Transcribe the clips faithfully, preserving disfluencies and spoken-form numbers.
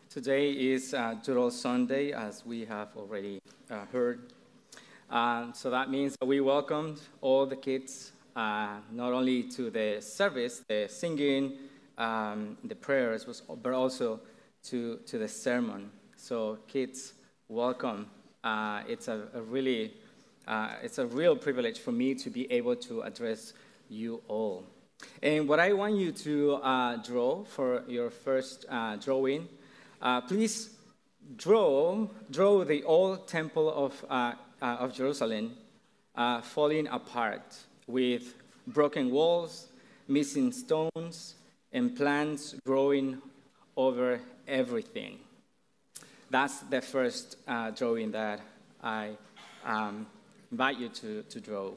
Today is uh, Doodle Sunday, as we have already uh, heard. Um, so that means that we welcomed all the kids, uh, not only to the service, the singing, um, the prayers, but also to, to the sermon. So kids, welcome. Uh, it's a, a really, uh, it's a real privilege for me to be able to address you all. And what I want you to uh, draw for your first uh, drawing, uh, please draw draw the old temple of uh, uh, of Jerusalem uh, falling apart with broken walls, missing stones, and plants growing over everything. That's the first uh, drawing that I um, invite you to, to draw.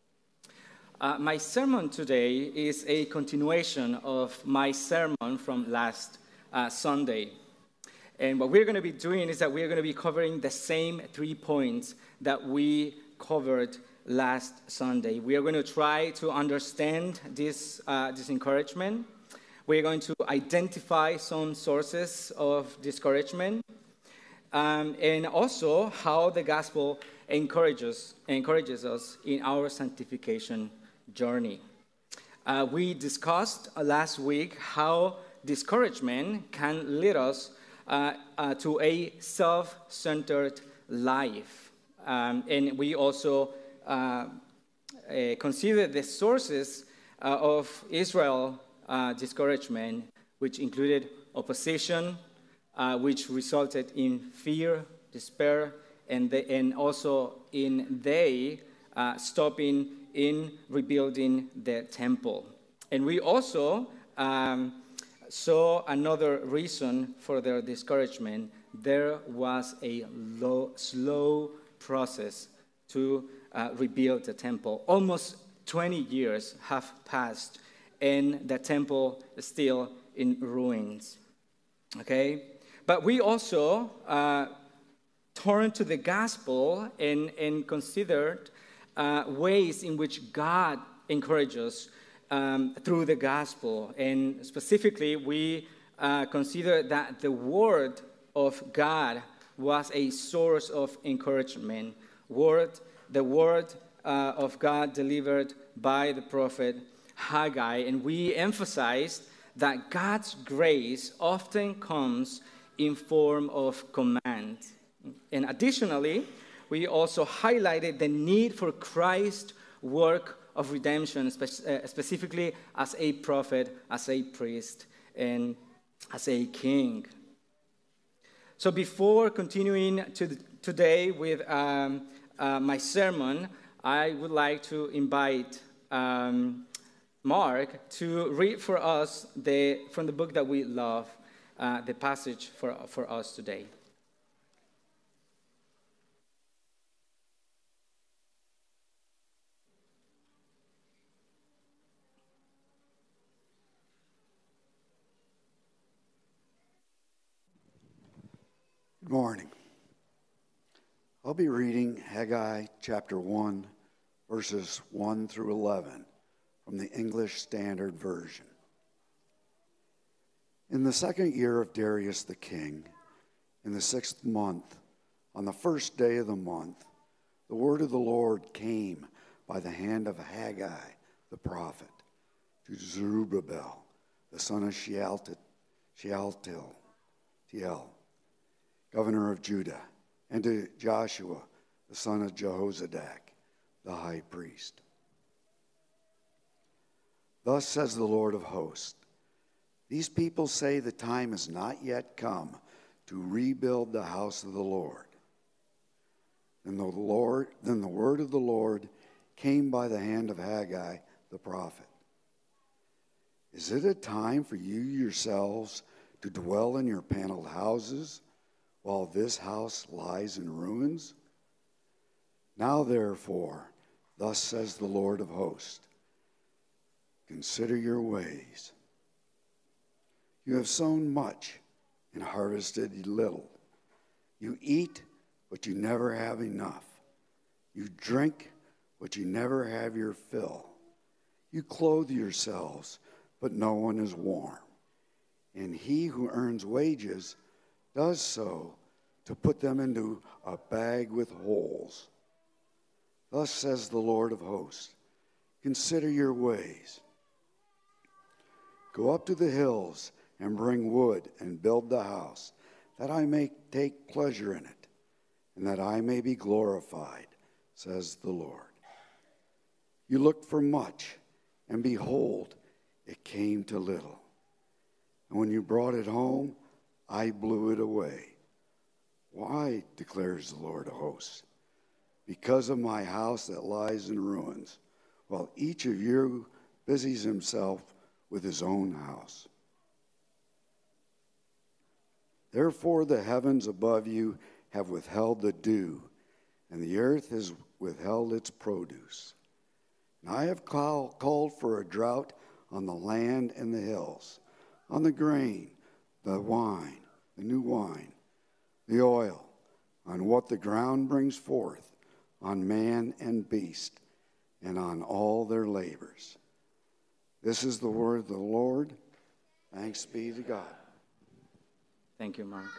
Uh, my sermon today is a continuation of my sermon from last uh, Sunday. And what we're going to be doing is that we're going to be covering the same three points that we covered last Sunday. We are going to try to understand this, uh, this encouragement. We're going to identify some sources of discouragement, um, and also how the gospel encourages, encourages us in our sanctification journey. Uh, we discussed uh, last week how discouragement can lead us uh, uh, to a self-centered life. Um, and we also uh, uh, considered the sources uh, of Israel uh, discouragement, which included opposition, uh, which resulted in fear, despair, and, the, and also in they uh, stopping in rebuilding the temple. And we also um, saw another reason for their discouragement. There was a low, slow process to uh, rebuild the temple. Almost twenty years have passed, and the temple is still in ruins. Okay? But we also uh, turned to the gospel and, and considered Uh, ways in which God encourages um, through the gospel. And specifically, we uh, consider that the word of God was a source of encouragement. Word, the word uh, of God delivered by the prophet Haggai. And we emphasized that God's grace often comes in form of command. And additionally, we also highlighted the need for Christ's work of redemption, spe- uh, specifically as a prophet, as a priest, and as a king. So before continuing to the, today with um, uh, my sermon, I would like to invite um, Mark to read for us the, from the book that we love, uh, the passage for, for us today. Good morning. I'll be reading Haggai chapter one, verses one through eleven from the English Standard Version. In the second year of Darius the king, in the sixth month, on the first day of the month, the word of the Lord came by the hand of Haggai the prophet to Zerubbabel, the son of Shealtiel, Shealtiel, Tiel, governor of Judah, and to Joshua, the son of Jehozadak, the high priest. Thus says the Lord of hosts, these people say the time has not yet come to rebuild the house of the Lord. Then the Lord, then the word of the Lord came by the hand of Haggai the prophet. Is it a time for you yourselves to dwell in your paneled houses, while this house lies in ruins? Now therefore, thus says the Lord of hosts, consider your ways. You have sown much and harvested little. You eat, but you never have enough. You drink, but you never have your fill. You clothe yourselves, but no one is warm. And he who earns wages does so to put them into a bag with holes. Thus says the Lord of hosts, consider your ways. Go up to the hills and bring wood and build the house, that I may take pleasure in it, and that I may be glorified, says the Lord. You looked for much, and behold, it came to little. And when you brought it home, I blew it away. Why, declares the Lord of hosts? Because of my house that lies in ruins, while each of you busies himself with his own house. Therefore the heavens above you have withheld the dew, and the earth has withheld its produce. And I have call, called for a drought on the land and the hills, on the grain, the wine, the new wine, the oil, on what the ground brings forth, on man and beast, and on all their labors. This is the word of the Lord. Thanks be to God. Thank you, Mark.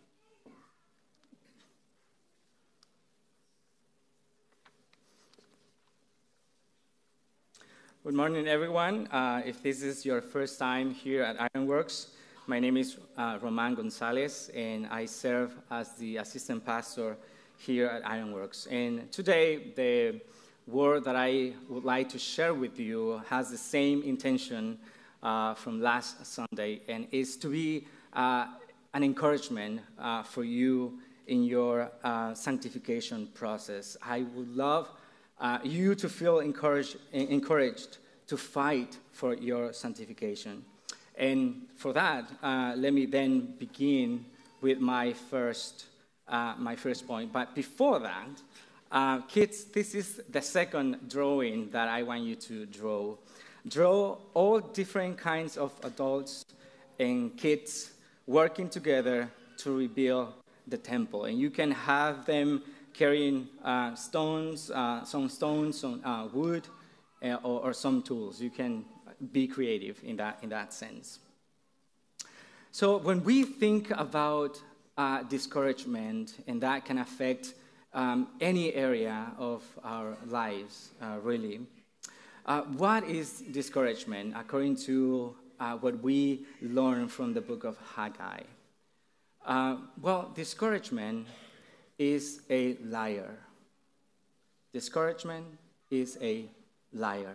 Good morning, everyone. Uh, if this is your first time here at Ironworks, my name is uh, Roman Gonzalez, and I serve as the assistant pastor here at Ironworks. And today, the word that I would like to share with you has the same intention uh, from last Sunday, and is to be uh, an encouragement uh, for you in your uh, sanctification process. I would love uh, you to feel encouraged, encouraged to fight for your sanctification. And for that, uh, let me then begin with my first, uh, my first point. But before that, uh, kids, this is the second drawing that I want you to draw. Draw all different kinds of adults and kids working together to rebuild the temple. And you can have them carrying uh, stones, uh, some stones, some uh, wood, uh, or, or some tools. You can be creative in that, in that sense. So when we think about uh, discouragement, and that can affect um, any area of our lives, uh, really, uh, what is discouragement according to uh, what we learn from the book of Haggai? Uh, well, discouragement is a liar. Discouragement is a liar.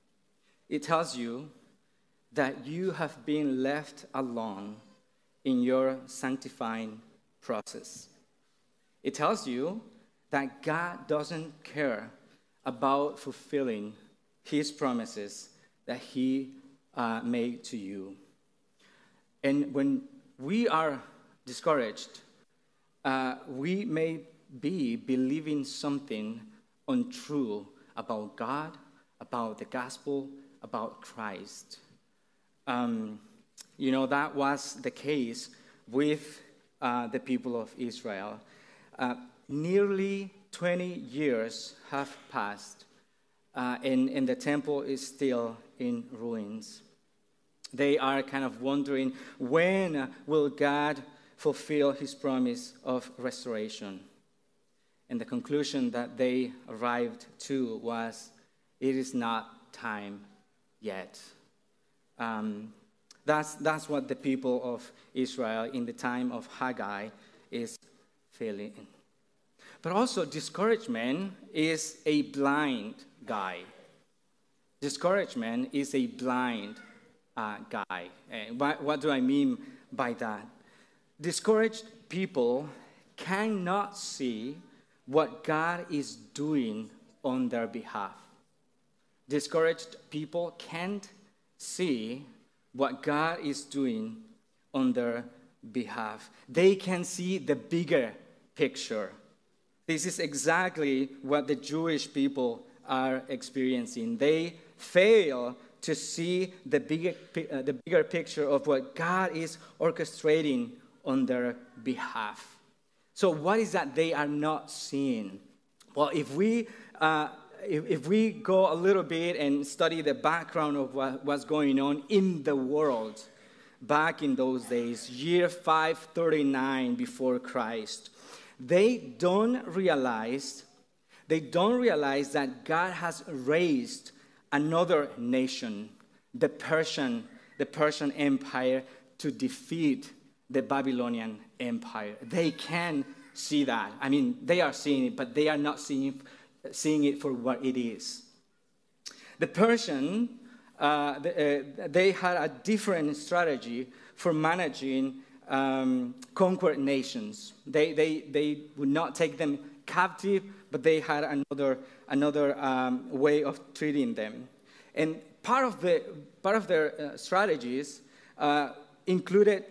It tells you that you have been left alone in your sanctifying process. It tells you that God doesn't care about fulfilling his promises that he uh, made to you. And when we are discouraged, uh, we may be believing something untrue about God, about the gospel, about Christ. Um, you know, that was the case with uh, the people of Israel. Uh, nearly twenty years have passed, uh, and, and the temple is still in ruins. They are kind of wondering, when will God fulfill his promise of restoration? And the conclusion that they arrived to was, it is not time yet. Um, that's, that's what the people of Israel in the time of Haggai is feeling. But also, discouragement is a blind guy. Discouragement is a blind uh, guy. And what, what do I mean by that? Discouraged people cannot see what God is doing on their behalf. Discouraged people can't see what God is doing on their behalf. They can see the bigger picture. This is exactly what the Jewish people are experiencing. They fail to see the bigger, uh, the bigger picture of what God is orchestrating on their behalf. So what is that they are not seeing? Well, if we uh, if, if we go a little bit and study the background of what, what's going on in the world, back in those days, year five thirty-nine before Christ, they don't realize, they don't realize that God has raised another nation, the Persian, the Persian Empire, to defeat the Babylonian Empire. They can see that. I mean, they are seeing it, but they are not seeing, seeing it for what it is. The Persian, uh, the, uh, they had a different strategy for managing um, conquered nations. They, they, they would not take them captive, but they had another, another um, way of treating them. And part of, the, part of their uh, strategies uh, included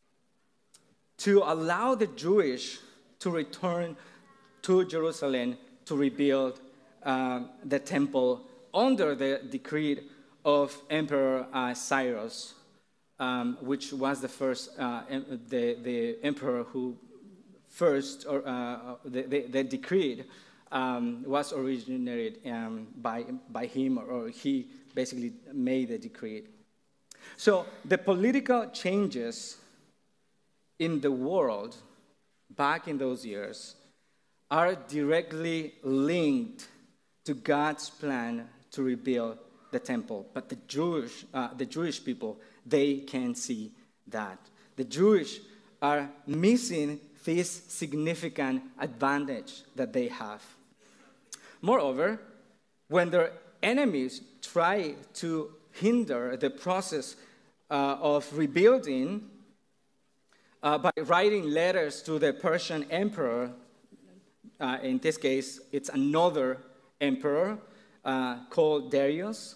to allow the Jewish to return to Jerusalem to rebuild uh, the temple under the decree of Emperor uh, Cyrus, um, which was the first, uh, em- the, the emperor who first, or uh, the, the, the decree um, was originated um, by, by him, or, or he basically made the decree. So the political changes in the world back in those years are directly linked to God's plan to rebuild the temple. But the Jewish, uh, the Jewish people, they can't see that. The Jewish are missing this significant advantage that they have. Moreover, when their enemies try to hinder the process uh, of rebuilding uh, by writing letters to the Persian emperor, uh, in this case, it's another emperor uh, called Darius.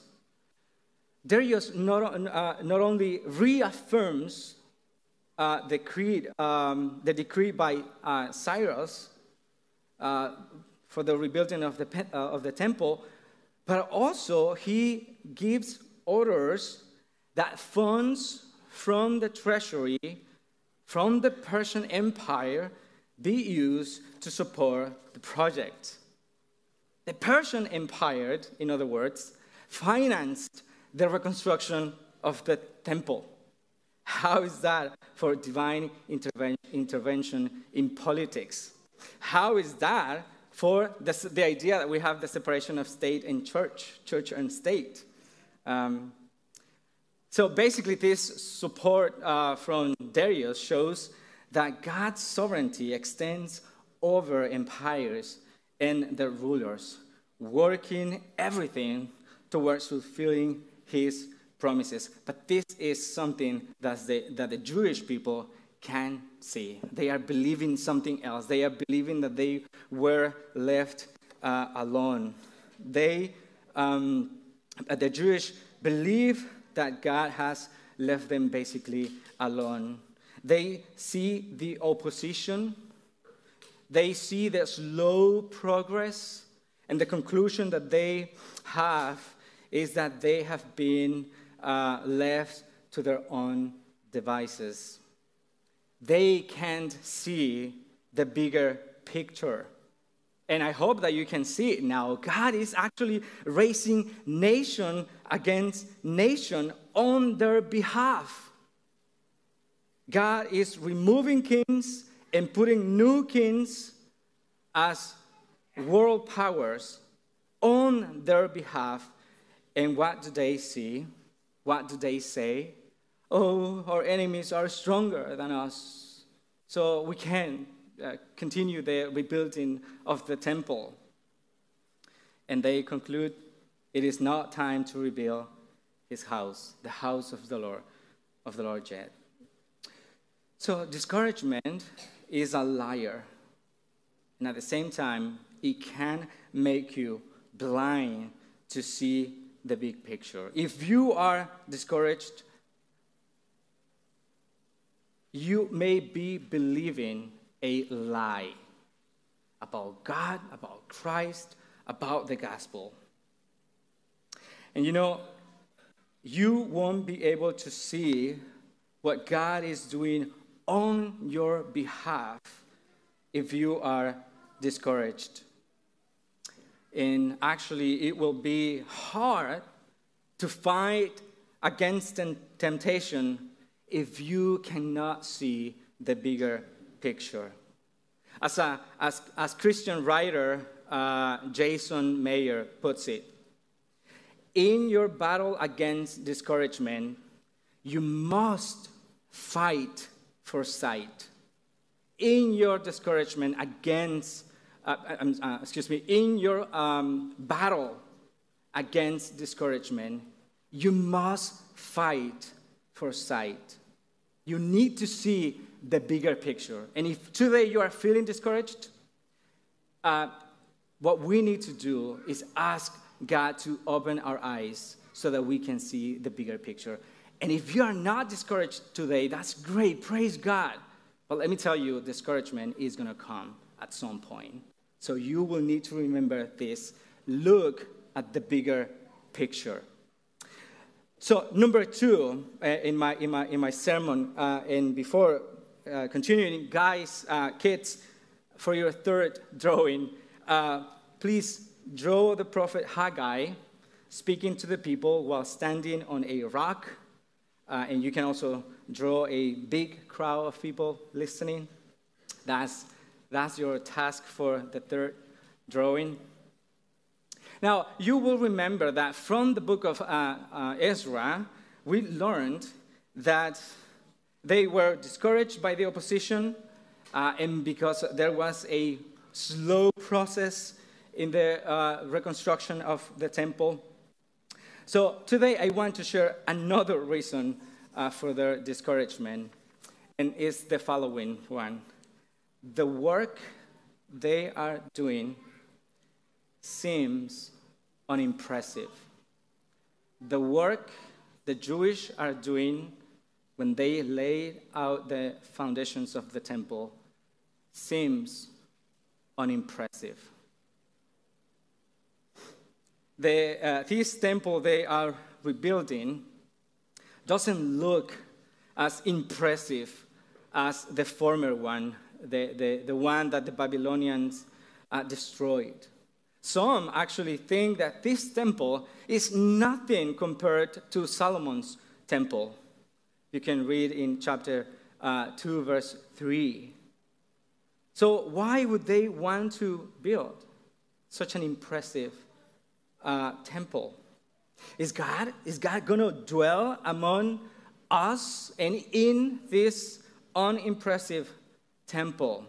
Darius not, uh, not only reaffirms uh, the creed, um, the decree by uh, Cyrus uh, for the rebuilding of the uh, of the temple, but also he gives orders that funds from the treasury, from the Persian Empire, be used to support the project. The Persian Empire, in other words, financed the reconstruction of the temple. How is that for divine interven- intervention in politics? How is that for the, the idea that we have the separation of state and church, church and state? Um, so basically, this support uh, from Darius shows that God's sovereignty extends over empires and their rulers, working everything towards fulfilling his promises. But this is something that's the, that the Jewish people can see. They are believing something else. They are believing that they were left uh, alone. They, um, the Jewish believe that God has left them basically alone. They see the opposition. They see the slow progress. And the conclusion that they have is that they have been uh, left to their own devices. They can't see the bigger picture. And I hope that you can see it now. God is actually raising nation against nation on their behalf. God is removing kings and putting new kings as world powers on their behalf. And what do they see? What do they say? Oh, our enemies are stronger than us, so we can uh, continue the rebuilding of the temple. And they conclude, it is not time to rebuild his house, the house of the Lord, of the Lord yet. So discouragement is a liar. And at the same time, it can make you blind to see the big picture. If you are discouraged, you may be believing a lie about God, about Christ, about the gospel. And you know, you won't be able to see what God is doing on your behalf if you are discouraged. And actually, it will be hard to fight against temptation if you cannot see the bigger picture. As a as, as Christian writer uh, Jason Mayer puts it, in your battle against discouragement, you must fight for sight. In your discouragement against, uh, uh, excuse me, in your um, battle against discouragement, you must fight for sight. You need to see the bigger picture. And if today you are feeling discouraged, uh, what we need to do is ask God to open our eyes so that we can see the bigger picture. And if you are not discouraged today, that's great. Praise God. But let me tell you, discouragement is going to come at some point. So you will need to remember this. Look at the bigger picture. So number two uh, in my in my in my sermon, uh, and before uh, continuing, guys, uh, kids, for your third drawing, uh, please draw the prophet Haggai speaking to the people while standing on a rock. Uh, and you can also draw a big crowd of people listening. That's, that's your task for the third drawing. Now, you will remember that from the book of uh, uh, Ezra, we learned that they were discouraged by the opposition, uh, and because there was a slow process in the uh, reconstruction of the temple. So today I want to share another reason uh, for their discouragement, and it's the following one. The work they are doing seems unimpressive. The work the Jewish are doing when they laid out the foundations of the temple seems unimpressive. The, uh, this temple they are rebuilding doesn't look as impressive as the former one, the, the, the one that the Babylonians uh, destroyed. Some actually think that this temple is nothing compared to Solomon's temple. You can read in chapter uh, two, verse three. So why would they want to build such an impressive Uh, temple? Is God, is God going to dwell among us and in this unimpressive temple?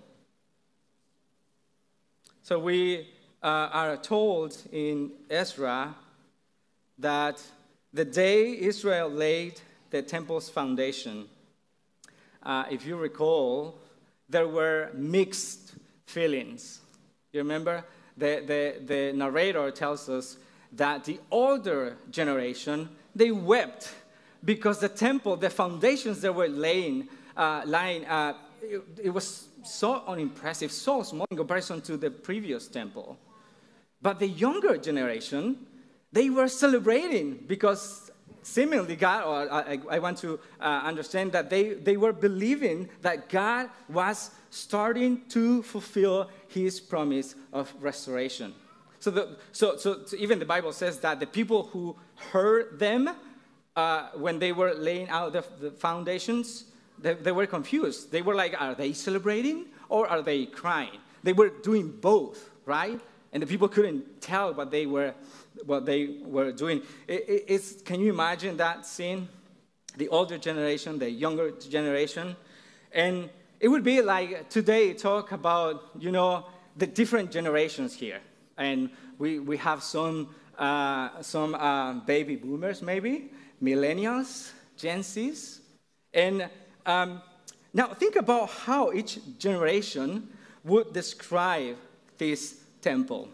So we uh, are told in Ezra that the day Israel laid the temple's foundation, uh, if you recall, there were mixed feelings. You remember? The, the, the narrator tells us that the older generation, they wept because the temple, the foundations that were laying, uh, lying, uh, it, it was so unimpressive, so small in comparison to the previous temple. But the younger generation, they were celebrating because seemingly God, or I, I want to uh, understand that they, they were believing that God was starting to fulfill his promise of restoration. So, the, so, so, so even the Bible says that the people who heard them uh, when they were laying out the, the foundations, they, they were confused. They were like, are they celebrating or are they crying? They were doing both, right? And the people couldn't tell what they were, what they were doing. It, it, it's, can you imagine that scene? The older generation, the younger generation, and it would be like today talk about, you know, the different generations here. And we, we have some, uh, some uh, baby boomers maybe, millennials, Gen Zs. And um, now think about how each generation would describe this temple.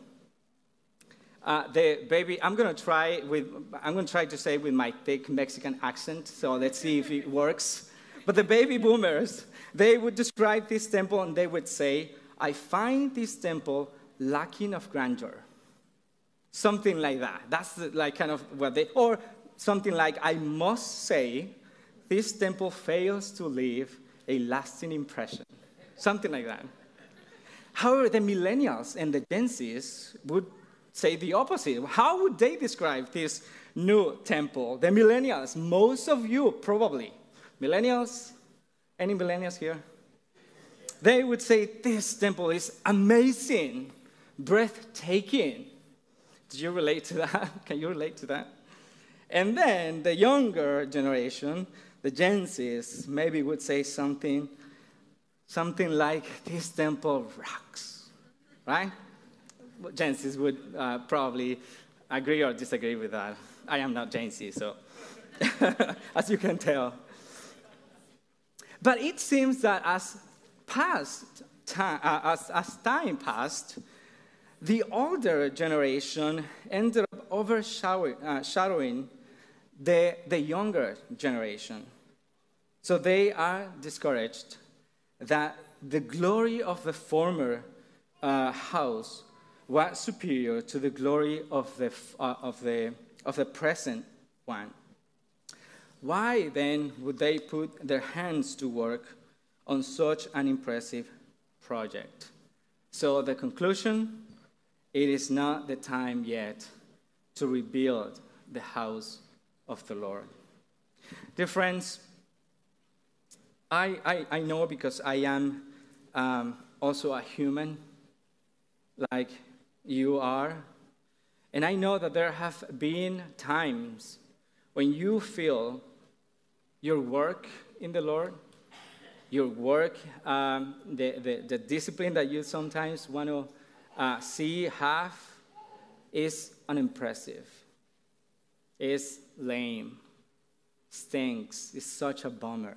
Uh, the baby, I'm going to try with, I'm going to try to say with my thick Mexican accent, so let's see if it works. But the baby boomers, they would describe this temple and they would say, I find this temple lacking of grandeur. Something like that. That's the, like kind of what they, or something like, I must say, this temple fails to leave a lasting impression. Something like that. However, the millennials and the Gen Zs would say the opposite. How would they describe this new temple? The millennials, most of you probably, Millennials? Any millennials here? They would say, this temple is amazing, breathtaking. Do you relate to that? Can you relate to that? And then the younger generation, the Gen Zs, maybe would say something, something like, this temple rocks, right? Gen Zs would uh, probably agree or disagree with that. I am not Gen Z, so as you can tell. But it seems that as past time, uh, as, as time passed, the older generation ended up overshadowing uh, shadowing the, the younger generation. So they are discouraged that the glory of the former uh, house was superior to the glory of the, uh, of the, of the present one. Why then would they put their hands to work on such an impressive project? So the conclusion, it is not the time yet to rebuild the house of the Lord. Dear friends, I, I, I know because I am um, also a human like you are, and I know that there have been times when you feel your work in the Lord, your work, um, the, the, the discipline that you sometimes want to uh, see, have, is unimpressive, is lame, stinks, is such a bummer.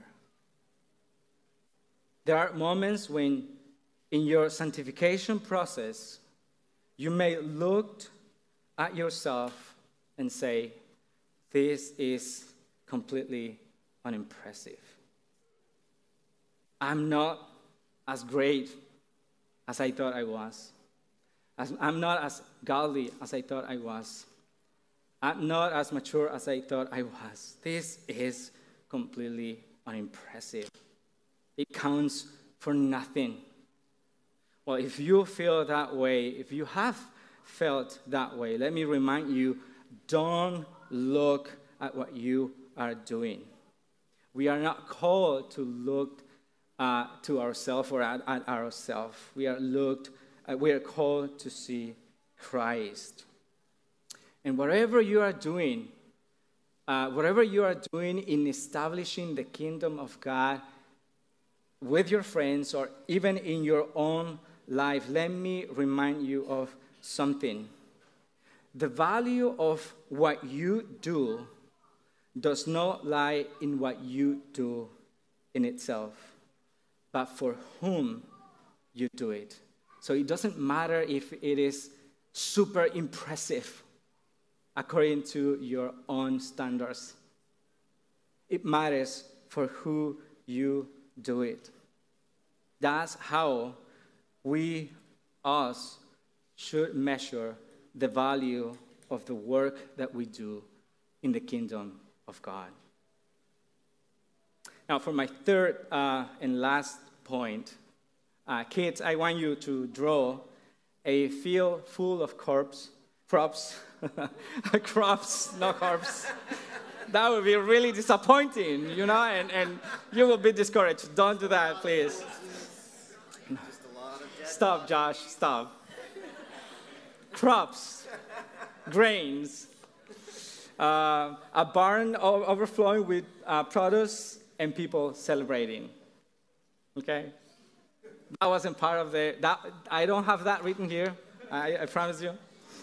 There are moments when in your sanctification process, you may look at yourself and say, this is completely unimpressive. I'm not as great as I thought I was. As, I'm not as godly as I thought I was. I'm not as mature as I thought I was. This is completely unimpressive. It counts for nothing. Well, if you feel that way, if you have felt that way, let me remind you, don't look at what you are doing. We are not called to look uh, to ourselves or at, at ourselves. We are looked. Uh, we are called to see Christ. And whatever you are doing, uh, whatever you are doing in establishing the kingdom of God with your friends or even in your own life, let me remind you of something. The value of what you do does not lie in what you do in itself, but for whom you do it. So it doesn't matter if it is super impressive according to your own standards. It matters for who you do it. That's how we, us, should measure the value of the work that we do in the kingdom of God. Now, for my third uh, and last point, uh, kids, I want you to draw a field full of crops, crops, crops, not crops. That would be really disappointing, you know, and, and you will be discouraged. Don't do that, please. Stop, Josh, stop. Crops, grains, uh, a barn overflowing with uh, produce and people celebrating. Okay? That wasn't part of the, that, I don't have that written here, I, I promise you.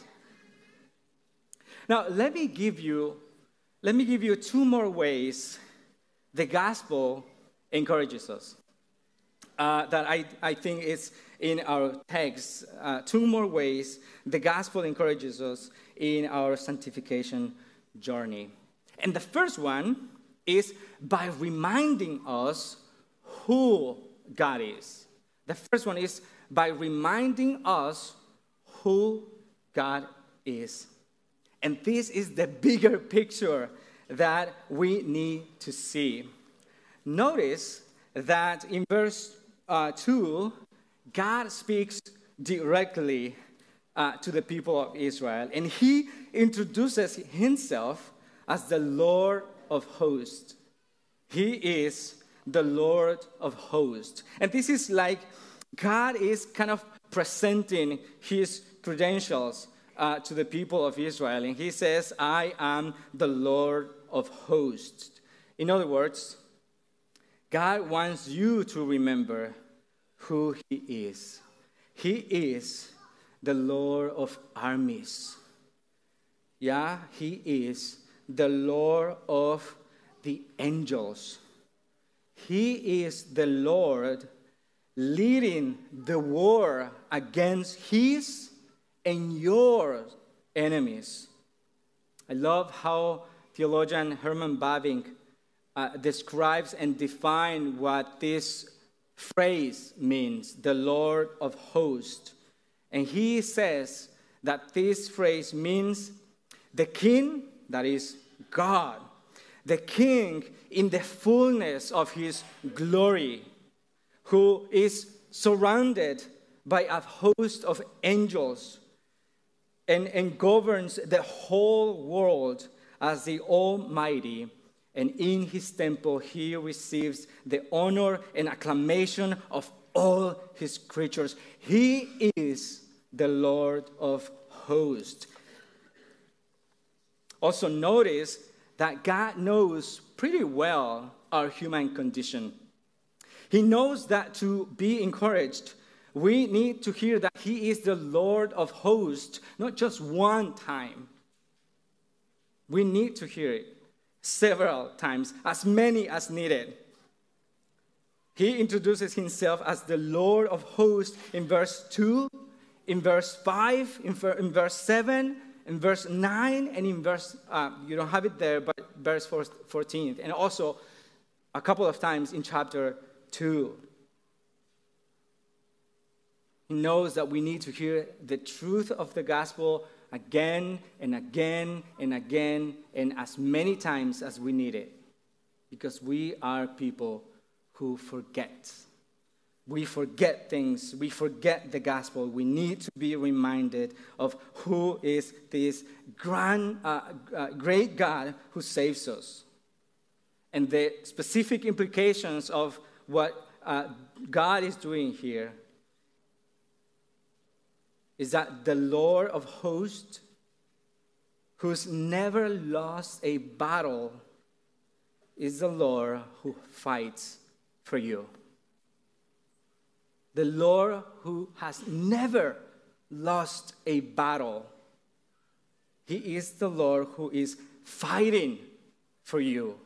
Now, let me give you, let me give you two more ways the gospel encourages us. Uh, that I, I think is in our text, uh, two more ways the gospel encourages us in our sanctification journey. And the first one is by reminding us who God is. The first one is by reminding us who God is. And this is the bigger picture that we need to see. Notice that in verse uh, two, God speaks directly uh, to the people of Israel, and he introduces himself as the Lord of hosts. He is the Lord of hosts. And this is like God is kind of presenting his credentials uh, to the people of Israel. And he says, I am the Lord of hosts. In other words, God wants you to remember who he is. He is the Lord of armies. Yeah, he is the Lord of the angels. He is the Lord leading the war against his and your enemies. I love how theologian Herman Bavinck uh, describes and defines what this phrase means, the Lord of hosts. And he says that this phrase means the king, that is God, the king in the fullness of his glory, who is surrounded by a host of angels and, and governs the whole world as the Almighty. And in his temple, he receives the honor and acclamation of all his creatures. He is the Lord of hosts. Also notice that God knows pretty well our human condition. He knows that to be encouraged, we need to hear that he is the Lord of hosts, not just one time. We need to hear it several times, as many as needed. He introduces himself as the Lord of hosts in verse two, in verse five, in, ver- in verse seven, in verse nine, and in verse, uh, you don't have it there, but verse fourteen, and also a couple of times in chapter two. He knows that we need to hear the truth of the gospel again and again and again and as many times as we need it, because we are people who forget. We forget things. We forget the gospel. We need to be reminded of who is this grand, uh, uh, great God who saves us, and the specific implications of what uh, God is doing here is that the Lord of hosts, who's never lost a battle, is the Lord who fights for you. The Lord who has never lost a battle. He is the Lord who is fighting for you.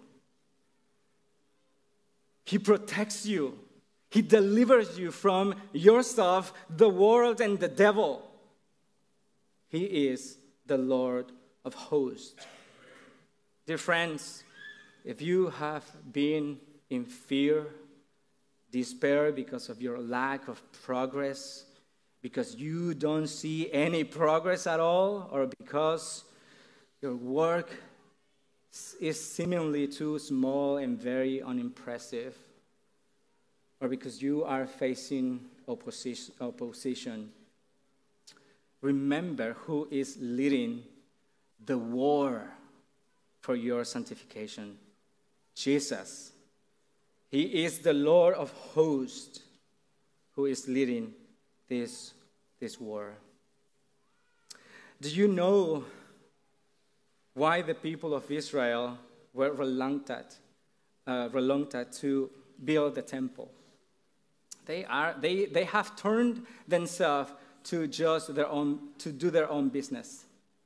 He protects you. He delivers you from yourself, the world, and the devil. He is the Lord of hosts. Dear friends, if you have been in fear, despair because of your lack of progress, because you don't see any progress at all, or because your work is seemingly too small and very unimpressive, or because you are facing opposition, opposition, remember who is leading the war for your sanctification. Jesus. He is the Lord of hosts who is leading this, this war. Do you know why the people of Israel were reluctant, uh, reluctant to build the temple? They are they they have turned themselves to just their own to do their own business.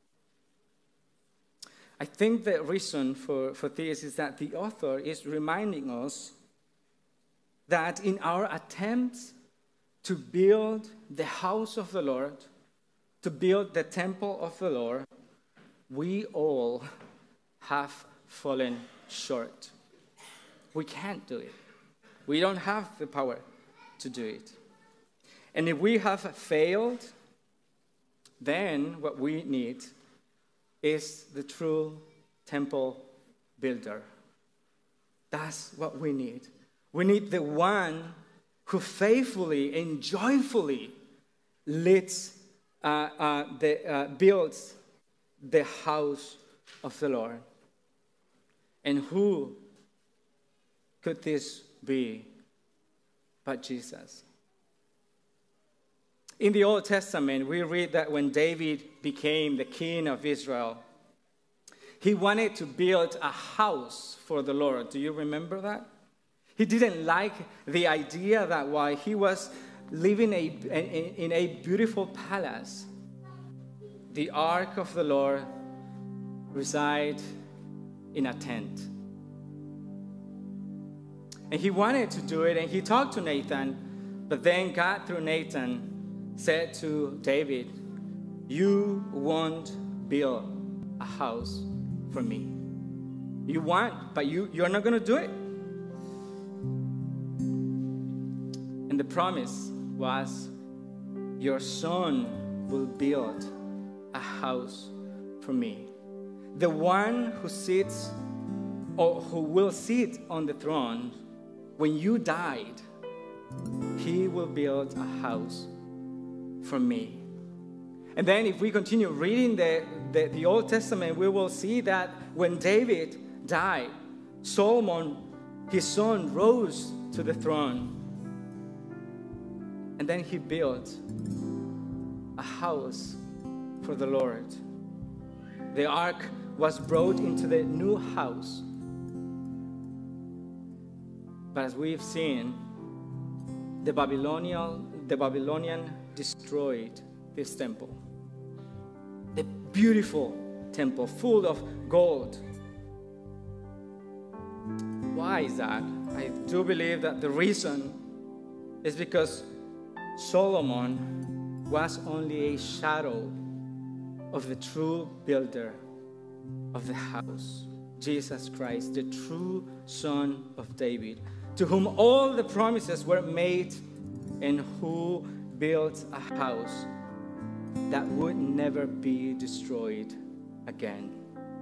I think the reason for, for this is that the author is reminding us that in our attempts to build the house of the Lord, to build the temple of the Lord, we all have fallen short. We can't do it. We don't have the power to do it. And if we have failed, then what we need is the true temple builder. That's what we need. We need the one who faithfully and joyfully leads, uh, uh, the, uh, builds the house of the Lord, and who could this be but Jesus? In the Old Testament, we read that when David became the king of Israel, he wanted to build a house for the Lord. Do you remember that? He didn't like the idea that while he was living a, in a beautiful palace, the ark of the Lord resided in a tent. And he wanted to do it, and he talked to Nathan, but then God, through Nathan, said to David, you won't build a house for me. You want, but you, you're not going to do it. And the promise was, your son will build a house for me. The one who sits or who will sit on the throne, when you died, he will build a house for me. And then if we continue reading the, the, the Old Testament, we will see that when David died, Solomon, his son, rose to the throne. And then he built a house for the Lord. The ark was brought into the new house. But as we've seen, the Babylonian, the Babylonian destroyed this temple. The beautiful temple full of gold. Why is that? I do believe that the reason is because Solomon was only a shadow of the true builder of the house, Jesus Christ, the true Son of David, to whom all the promises were made and who built a house that would never be destroyed again.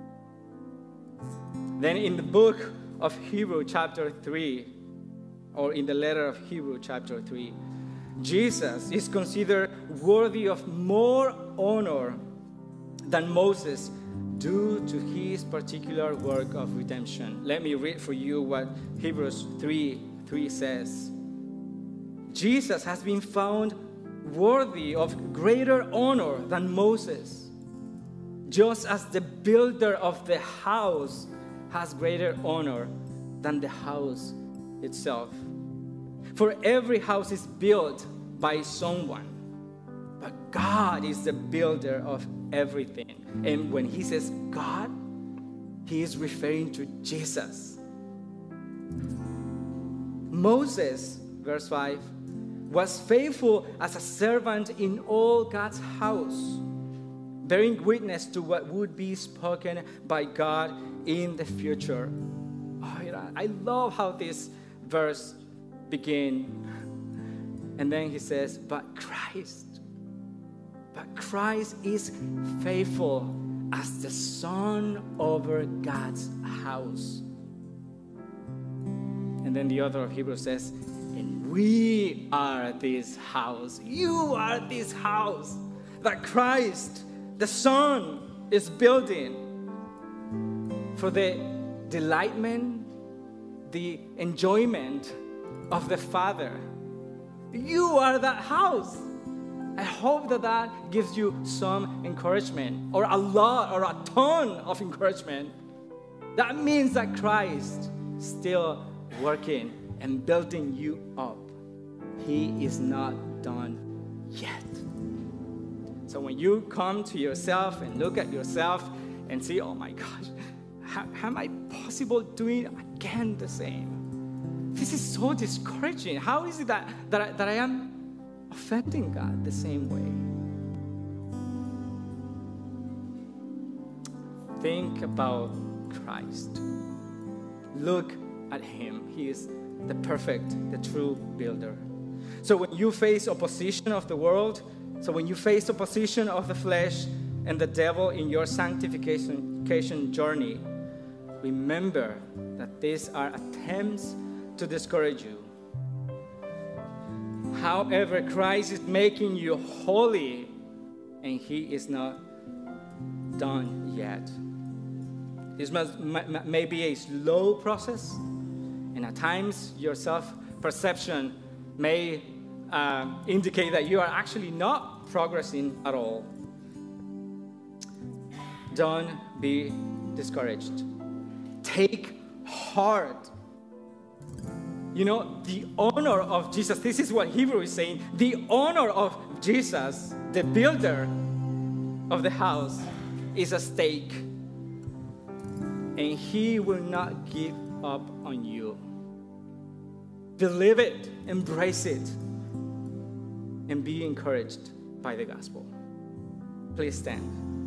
Then in the book of Hebrews chapter three, or in the letter of Hebrews chapter three, Jesus is considered worthy of more honor than Moses due to his particular work of redemption. Let me read for you what Hebrews three three says. Jesus has been found worthy of greater honor than Moses, just as the builder of the house has greater honor than the house itself. For every house is built by someone, but God is the builder of everything. And when he says God, he is referring to Jesus. Moses, verse five, was faithful as a servant in all God's house, bearing witness to what would be spoken by God in the future. Oh, I love how this verse begins. And then he says, but Christ, but Christ is faithful as the son over God's house. And then the author of Hebrews says, and we are this house. You are this house that Christ, the Son, is building for the delightment, the enjoyment of the Father. You are that house. I hope that that gives you some encouragement, or a lot, or a ton of encouragement. That means that Christ is still working and building you up. He is not done yet. So when you come to yourself and look at yourself and see, oh my gosh, how, how am I possible doing again the same? This is so discouraging. How is it that, that, I, that I am affecting God the same way? Think about Christ. Look at him. He is the perfect, the true builder. So when you face opposition of the world, so when you face opposition of the flesh and the devil in your sanctification journey, remember that these are attempts to discourage you. However, Christ is making you holy, and he is not done yet. This must, may be a slow process, And at times, your self-perception may uh, indicate that you are actually not progressing at all. Don't be discouraged. Take heart. You know, the honor of Jesus, this is what Hebrew is saying, the honor of Jesus, the builder of the house, is at stake. And he will not give up on you. Believe it, embrace it, and be encouraged by the gospel. Please stand.